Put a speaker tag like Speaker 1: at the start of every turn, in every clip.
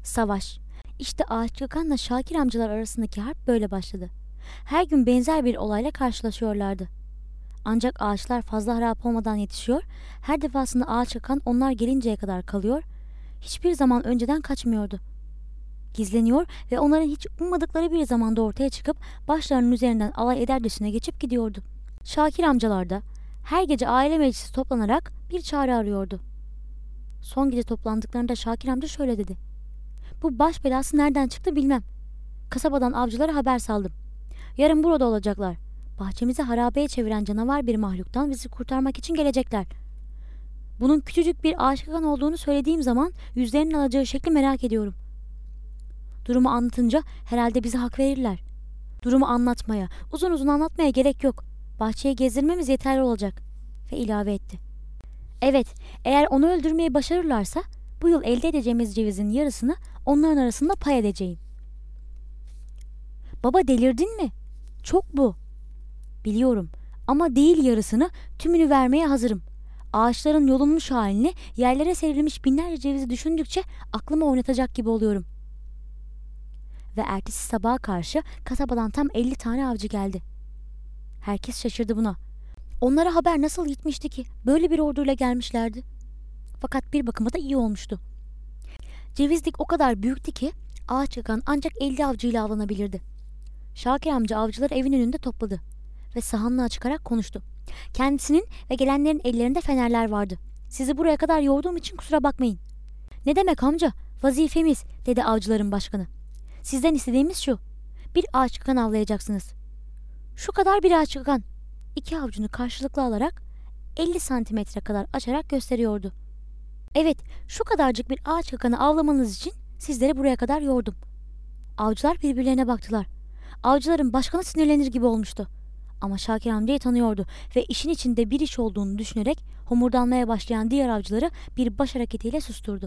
Speaker 1: Savaş. İşte Ağaç Kakan'la Şakir amcalar arasındaki harp böyle başladı. Her gün benzer bir olayla karşılaşıyorlardı. Ancak ağaçlar fazla harap olmadan yetişiyor, her defasında Ağaç Kakan onlar gelinceye kadar kalıyor, hiçbir zaman önceden kaçmıyordu. Gizleniyor ve onların hiç ummadıkları bir zamanda ortaya çıkıp başlarının üzerinden alay edercesine geçip gidiyordu. Şakir amcalar da her gece aile meclisi toplanarak bir çare arıyordu. Son gece toplandıklarında Şakir amca şöyle dedi: "Bu baş belası nereden çıktı bilmem. Kasabadan avcılara haber saldım. Yarın burada olacaklar. Bahçemizi harabeye çeviren canavar bir mahluktan bizi kurtarmak için gelecekler. Bunun küçücük bir aşıkan olduğunu söylediğim zaman yüzlerinin alacağı şekli merak ediyorum. Durumu anlatınca herhalde bize hak verirler. Durumu anlatmaya, uzun uzun anlatmaya gerek yok. Bahçeyi gezdirmemiz yeterli olacak." Ve ilave etti: "Evet, eğer onu öldürmeyi başarırlarsa bu yıl elde edeceğimiz cevizin yarısını onların arasında pay edeceğim." "Baba, delirdin mi? Çok bu." "Biliyorum ama değil yarısını, tümünü vermeye hazırım. Ağaçların yolunmuş halini, yerlere serilmiş binlerce cevizi düşündükçe aklımı oynatacak gibi oluyorum." Ve ertesi sabaha karşı kasabadan tam 50 tane avcı geldi. Herkes şaşırdı buna. Onlara haber nasıl gitmişti ki böyle bir orduyla gelmişlerdi? Fakat bir bakıma da iyi olmuştu. Cevizlik o kadar büyüktü ki Ağaç Kakan ancak 50 avcıyla avlanabilirdi. Şakir amca avcıları evin önünde topladı ve sahanlığa çıkarak konuştu. Kendisinin ve gelenlerin ellerinde fenerler vardı. "Sizi buraya kadar yorduğum için kusura bakmayın." "Ne demek amca? Vazifemiz," dedi avcıların başkanı. "Sizden istediğimiz şu: bir Ağaç Kakan avlayacaksınız. Şu kadar bir Ağaç Kakan." İki avcunu karşılıklı alarak 50 santimetre kadar açarak gösteriyordu. "Evet, şu kadarcık bir Ağaç Kakan'ı avlamanız için sizleri buraya kadar yordum." Avcılar birbirlerine baktılar. Avcıların başkanı sinirlenir gibi olmuştu. Ama Şakir amcayı tanıyordu ve işin içinde bir iş olduğunu düşünerek homurdanmaya başlayan diğer avcıları bir baş hareketiyle susturdu.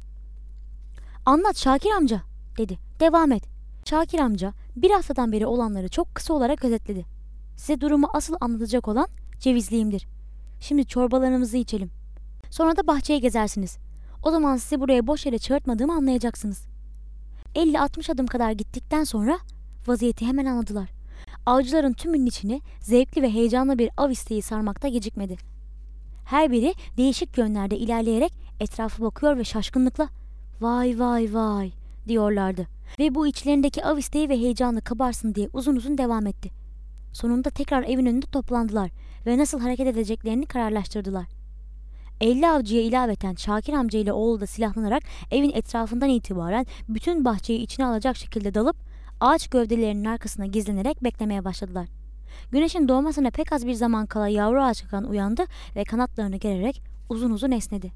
Speaker 1: "Anlat Şakir amca," dedi. "Devam et." Şakir amca bir haftadan beri olanları çok kısa olarak özetledi. "Size durumu asıl anlatacak olan Cevizliğimdir. Şimdi çorbalarımızı içelim. Sonra da bahçeye gezersiniz. O zaman sizi buraya boş yere çağırtmadığımı anlayacaksınız." 50-60 adım kadar gittikten sonra vaziyeti hemen anladılar. Avcıların tümünün içini zevkli ve heyecanlı bir av isteği sarmakta gecikmedi. Her biri değişik yönlerde ilerleyerek etrafa bakıyor ve şaşkınlıkla "Vay vay vay," diyorlardı. Ve bu içlerindeki av isteği ve heyecanı kabarsın diye uzun uzun devam etti. Sonunda tekrar evin önünde toplandılar ve nasıl hareket edeceklerini kararlaştırdılar. 50 avcıya ilaveten Şakir amca ile oğlu da silahlanarak evin etrafından itibaren bütün bahçeyi içine alacak şekilde dalıp ağaç gövdelerinin arkasına gizlenerek beklemeye başladılar. Güneşin doğmasına pek az bir zaman kala yavru Ağaç Kakan uyandı ve kanatlarını gererek uzun uzun esnedi.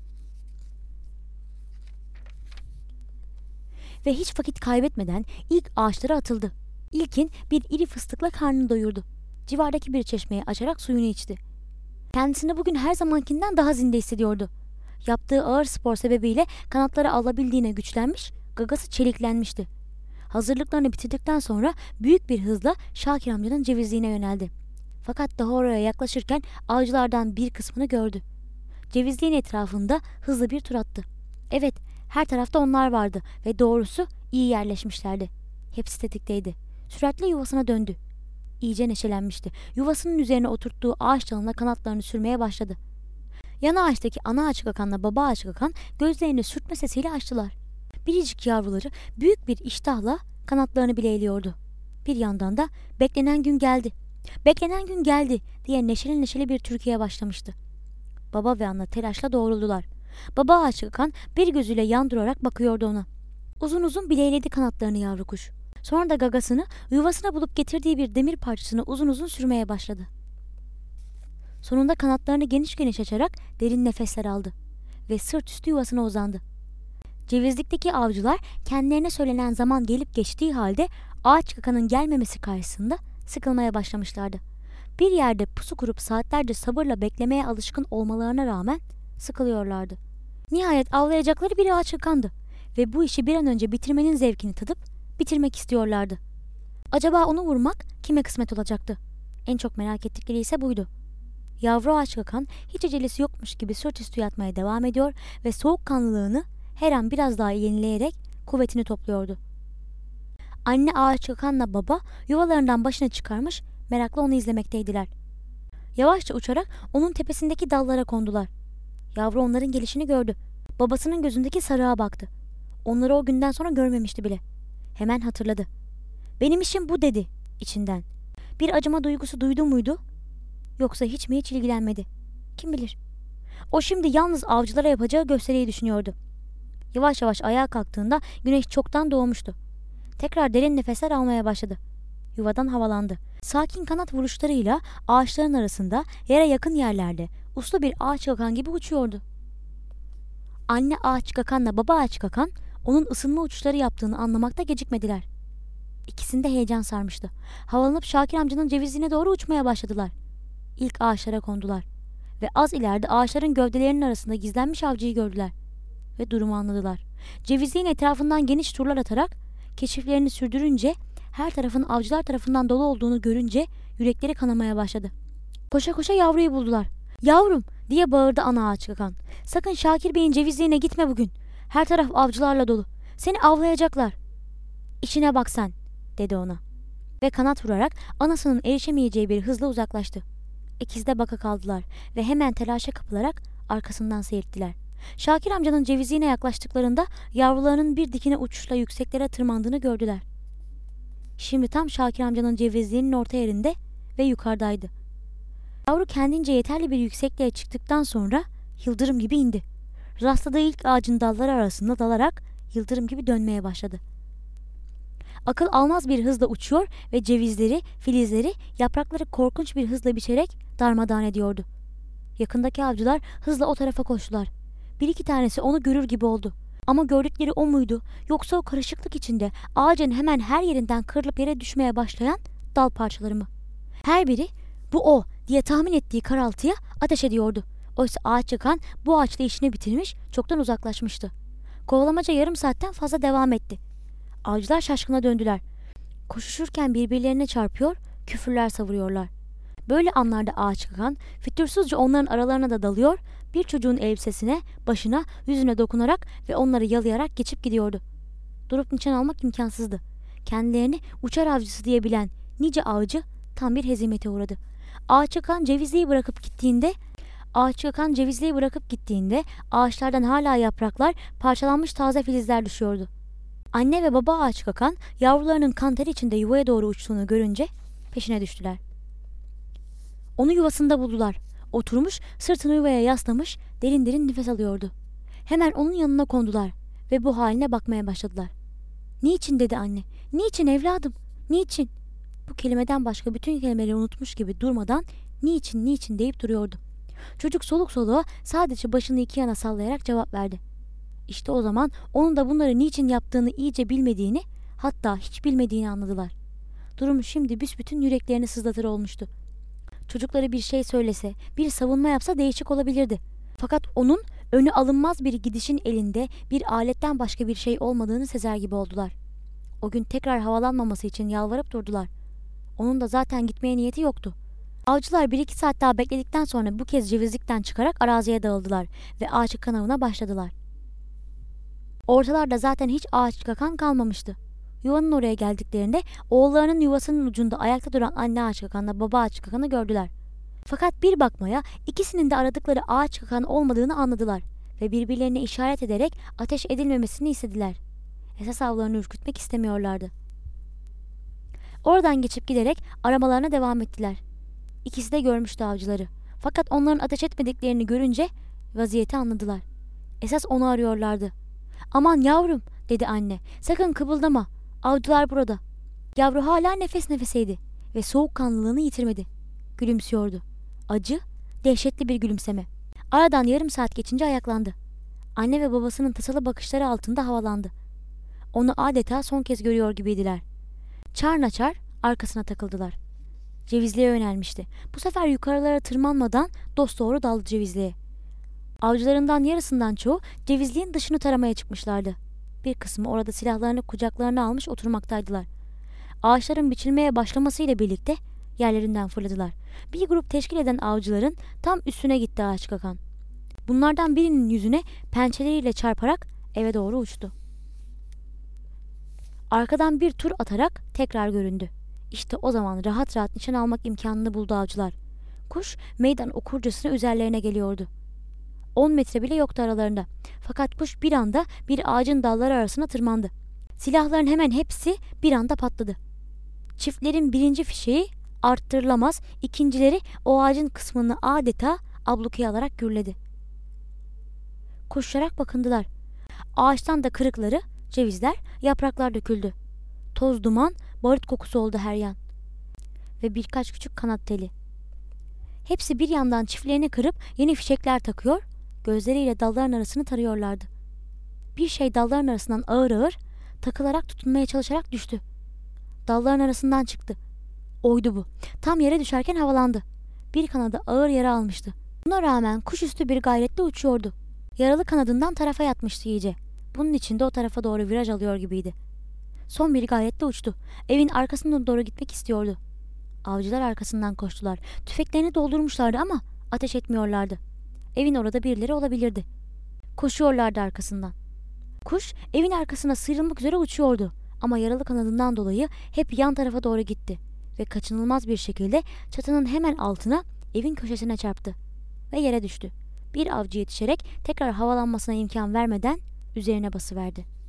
Speaker 1: Ve hiç vakit kaybetmeden ilk ağaçlara atıldı. İlkin bir iri fıstıkla karnını doyurdu. Civardaki bir çeşmeye açarak suyunu içti. Kendisini bugün her zamankinden daha zinde hissediyordu. Yaptığı ağır spor sebebiyle kanatları alabildiğine güçlenmiş, gagası çeliklenmişti. Hazırlıklarını bitirdikten sonra büyük bir hızla Şakir amcanın cevizliğine yöneldi. Fakat daha oraya yaklaşırken avcılardan bir kısmını gördü. Cevizliğin etrafında hızlı bir tur attı. Evet, her tarafta onlar vardı ve doğrusu iyi yerleşmişlerdi. Hepsi tetikteydi. Süratle yuvasına döndü. İyice neşelenmişti. Yuvasının üzerine oturttuğu ağaç dalına kanatlarını sürmeye başladı. Yan ağaçtaki ana Ağaç Kakan'la baba Ağaç Kakan gözlerini sürtme sesiyle açtılar. Biricik yavruları büyük bir iştahla kanatlarını bileyliyordu. Bir yandan da "Beklenen gün geldi, beklenen gün geldi," diye neşeli neşeli bir türküye başlamıştı. Baba ve ana telaşla doğruldular. Baba Ağaç Kakan bir gözüyle yan durarak bakıyordu ona. Uzun uzun bileyledi kanatlarını yavru kuş. Sonra da gagasını yuvasına bulup getirdiği bir demir parçasını uzun uzun sürmeye başladı. Sonunda kanatlarını geniş geniş açarak derin nefesler aldı ve sırt üstü yuvasına uzandı. Cevizlikteki avcılar kendilerine söylenen zaman gelip geçtiği halde Ağaç Kakan'ın gelmemesi karşısında sıkılmaya başlamışlardı. Bir yerde pusu kurup saatlerce sabırla beklemeye alışkın olmalarına rağmen sıkılıyorlardı. Nihayet avlayacakları bir Ağaç Kakan'dı ve bu işi bir an önce bitirmenin zevkini tadıp bitirmek istiyorlardı. Acaba onu vurmak kime kısmet olacaktı? En çok merak ettikleri ise buydu. Yavru Ağaç Kakan hiç acelesi yokmuş gibi sırt üstü yatmaya devam ediyor ve soğukkanlılığını her an biraz daha yenileyerek kuvvetini topluyordu. Anne Ağaç Kakan'la baba yuvalarından başını çıkarmış, merakla onu izlemekteydiler. Yavaşça uçarak onun tepesindeki dallara kondular. Yavru onların gelişini gördü. Babasının gözündeki sarığa baktı. Onları o günden sonra görmemişti bile. Hemen hatırladı. "Benim işim bu," dedi içinden. Bir acıma duygusu duydu muydu? Yoksa hiç mi hiç ilgilenmedi? Kim bilir? O şimdi yalnız avcılara yapacağı gösteriyi düşünüyordu. Yavaş yavaş ayağa kalktığında güneş çoktan doğmuştu. Tekrar derin nefesler almaya başladı. Yuvadan havalandı. Sakin kanat vuruşlarıyla ağaçların arasında yere yakın yerlerde uslu bir ağaç kakan gibi uçuyordu. Anne Ağaç Kakan'la baba Ağaç Kakan onun ısınma uçuşları yaptığını anlamakta gecikmediler. İkisini de heyecan sarmıştı. Havalanıp Şakir amcanın cevizliğine doğru uçmaya başladılar. İlk ağaçlara kondular ve az ileride ağaçların gövdelerinin arasında gizlenmiş avcıyı gördüler ve durumu anladılar. Cevizliğin etrafından geniş turlar atarak keşiflerini sürdürünce, her tarafın avcılar tarafından dolu olduğunu görünce yürekleri kanamaya başladı. Koşa koşa yavruyu buldular. "Yavrum," diye bağırdı ana Ağaç Kakan. "Sakın Şakir Bey'in cevizliğine gitme bugün. Her taraf avcılarla dolu. Seni avlayacaklar." "İşine bak sen," dedi ona. Ve kanat vurarak anasının erişemeyeceği bir hızla uzaklaştı. İkisi de baka kaldılar ve hemen telaşa kapılarak arkasından seyrettiler. Şakir amcanın cevizliğine yaklaştıklarında yavrularının bir dikine uçuşla yükseklere tırmandığını gördüler. Şimdi tam Şakir amcanın cevizliğinin orta yerinde ve yukarıdaydı. Yavru kendince yeterli bir yüksekliğe çıktıktan sonra yıldırım gibi indi. Rastladığı ilk ağacın dalları arasında dalarak yıldırım gibi dönmeye başladı. Akıl almaz bir hızla uçuyor ve cevizleri, filizleri, yaprakları korkunç bir hızla biçerek darmadağın ediyordu. Yakındaki avcılar hızla o tarafa koştular. Bir iki tanesi onu görür gibi oldu. Ama gördükleri o muydu, yoksa o karışıklık içinde ağacın hemen her yerinden kırılıp yere düşmeye başlayan dal parçaları mı? Her biri "bu o" diye tahmin ettiği karaltıya ateş ediyordu. Oysa Ağaç Kakan bu ağaçla işini bitirmiş, çoktan uzaklaşmıştı. Kovalamaca yarım saatten fazla devam etti. Avcılar şaşkına döndüler. Koşuşurken birbirlerine çarpıyor, küfürler savuruyorlar. Böyle anlarda Ağaç Kakan fütursuzca onların aralarına da dalıyor, bir çocuğun elbisesine, başına, yüzüne dokunarak ve onları yalayarak geçip gidiyordu. Durup nişan almak imkansızdı. Kendilerini uçar avcısı diye bilen nice avcı tam bir hezimete uğradı. Ağaç Kakan cevizliği bırakıp gittiğinde ağaçlardan hala yapraklar, parçalanmış taze filizler düşüyordu. Anne ve baba Ağaç Kakan yavrularının kan teri içinde yuvaya doğru uçtuğunu görünce peşine düştüler. Onu yuvasında buldular. Oturmuş, sırtını yuvaya yaslamış, derin derin nefes alıyordu. Hemen onun yanına kondular ve bu haline bakmaya başladılar. "Niçin?" dedi anne. "Niçin evladım? Niçin?" Bu kelimeden başka bütün kelimeleri unutmuş gibi durmadan "niçin, niçin" deyip duruyordu. Çocuk soluk soluğa sadece başını iki yana sallayarak cevap verdi. İşte o zaman onun da bunları niçin yaptığını iyice bilmediğini, hatta hiç bilmediğini anladılar. Durum şimdi büsbütün yüreklerini sızlatır olmuştu. Çocukları bir şey söylese, bir savunma yapsa değişik olabilirdi. Fakat onun önü alınmaz bir gidişin elinde bir aletten başka bir şey olmadığını sezer gibi oldular. O gün tekrar havalanmaması için yalvarıp durdular. Onun da zaten gitmeye niyeti yoktu. Avcılar bir iki saat daha bekledikten sonra bu kez cevizlikten çıkarak araziye dağıldılar ve ağaç kanavına başladılar. Ortalarda zaten hiç Ağaç Kakan kalmamıştı. Yuvanın oraya geldiklerinde oğullarının yuvasının ucunda ayakta duran anne Ağaç Kakan'la baba Ağaç Kakan'ı gördüler. Fakat bir bakmaya ikisinin de aradıkları Ağaç Kakan olmadığını anladılar ve birbirlerine işaret ederek ateş edilmemesini istediler. Esas avlarını ürkütmek istemiyorlardı. Oradan geçip giderek aramalarına devam ettiler. İkisi de görmüştü avcıları. Fakat onların ateş etmediklerini görünce vaziyeti anladılar. Esas onu arıyorlardı. "Aman yavrum," dedi anne. "Sakın kıpıldama. Avcılar burada." Yavru hala nefes nefeseydi ve soğukkanlılığını yitirmedi. Gülümsüyordu. Acı, dehşetli bir gülümseme. Aradan yarım saat geçince ayaklandı. Anne ve babasının tasalı bakışları altında havalandı. Onu adeta son kez görüyor gibiydiler. Çar naçar arkasına takıldılar. Cevizliğe yönelmişti. Bu sefer yukarılara tırmanmadan dosdoğru daldı cevizliğe. Avcılarından yarısından çoğu cevizliğin dışını taramaya çıkmışlardı. Bir kısmı orada silahlarını kucaklarına almış oturmaktaydılar. Ağaçların biçilmeye başlamasıyla birlikte yerlerinden fırladılar. Bir grup teşkil eden avcıların tam üstüne gitti Ağaç Kakan. Bunlardan birinin yüzüne pençeleriyle çarparak eve doğru uçtu. Arkadan bir tur atarak tekrar göründü. İşte o zaman rahat rahat nişan almak imkanını buldu avcılar. Kuş meydan okurcasına üzerlerine geliyordu. 10 metre bile yoktu aralarında. Fakat kuş bir anda bir ağacın dalları arasına tırmandı. Silahların hemen hepsi bir anda patladı. Çiftlerin birinci fişeği arttırılamaz, ikincileri o ağacın kısmını adeta ablukaya alarak gürledi. Koşarak bakındılar. Ağaçtan da kırıkları, cevizler, yapraklar döküldü. Toz duman, barut kokusu oldu her yan. Ve birkaç küçük kanat teli. Hepsi bir yandan çiftlerini kırıp yeni fişekler takıyor, gözleriyle dalların arasını tarıyorlardı. Bir şey dalların arasından ağır ağır, takılarak tutunmaya çalışarak düştü. Dalların arasından çıktı. Oydu bu. Tam yere düşerken havalandı. Bir kanadı ağır yara almıştı. Buna rağmen kuşüstü bir gayretle uçuyordu. Yaralı kanadından tarafa yatmıştı iyice. Bunun için de o tarafa doğru viraj alıyor gibiydi. Son bir gayretle uçtu. Evin arkasına doğru gitmek istiyordu. Avcılar arkasından koştular. Tüfeklerini doldurmuşlardı ama ateş etmiyorlardı. Evin orada birileri olabilirdi. Koşuyorlardı arkasından. Kuş evin arkasına sıyrılmak üzere uçuyordu. Ama yaralı kanadından dolayı hep yan tarafa doğru gitti. Ve kaçınılmaz bir şekilde çatının hemen altına, evin köşesine çarptı. Ve yere düştü. Bir avcı yetişerek tekrar havalanmasına imkan vermeden üzerine basıverdi.